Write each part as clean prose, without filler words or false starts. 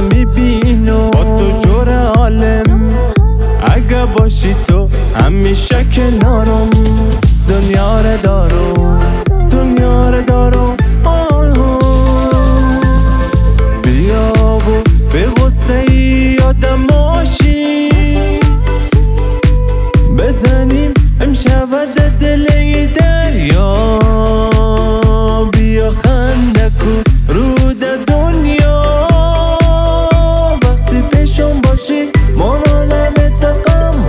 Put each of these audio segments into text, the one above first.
میبینم با تو جور عالم اگه باشی تو همیشه کنارم دنیا رو دارم دنیا رو دارم بیا و به غصه یادم باشی بزنیم امشب دل دریا بیا خنده کن رود دنیا وقتی پیشم باشی مانانم تقام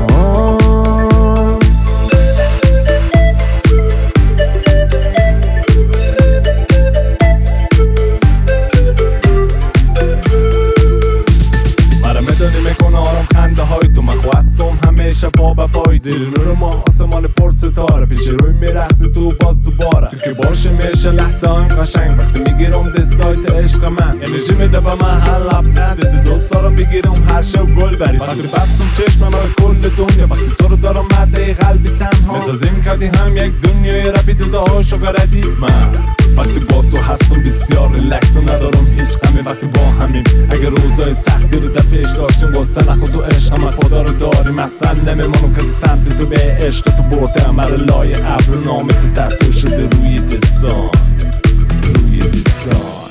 مرا میدونی میکنه آرام خنده های تو من خواستم همیشه پا به پای زیر نور ما آسمان پر ستاره پیش روی میرخصی تو باز دوباره تو که باشه میشه لحظه هایم قشنگ وقتی میگیرم دستایت عشق من انرژی میده به من هر لبخنده دوستا رو بگیرم هر شب گل برید وقتی بستم چشمم رو کل دنیا وقتی تو رو دارم مده قلبی تنها میسازیم کردی هم یک دنیای ربی تو دهاش شگردی من وقتی با تو هستم بسیار ریلکس و ندارم هیچ غمی وقتی با همین اگه روزای سختی رو در پیش داشتیم واسه نخود و عشق هم خدا رو داریم اصلا نمیمانم که سمت تو به عشق تو برده عمر لای ابر نامت تحت شده روی دستان روی دستان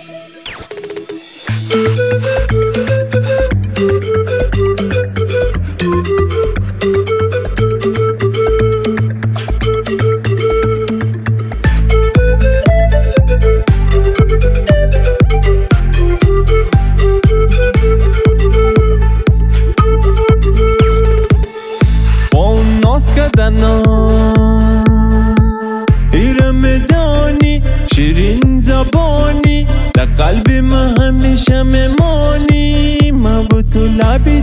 ایره میدانی شیرین زبانی در قلب من همیشه میمانی من با تو لبی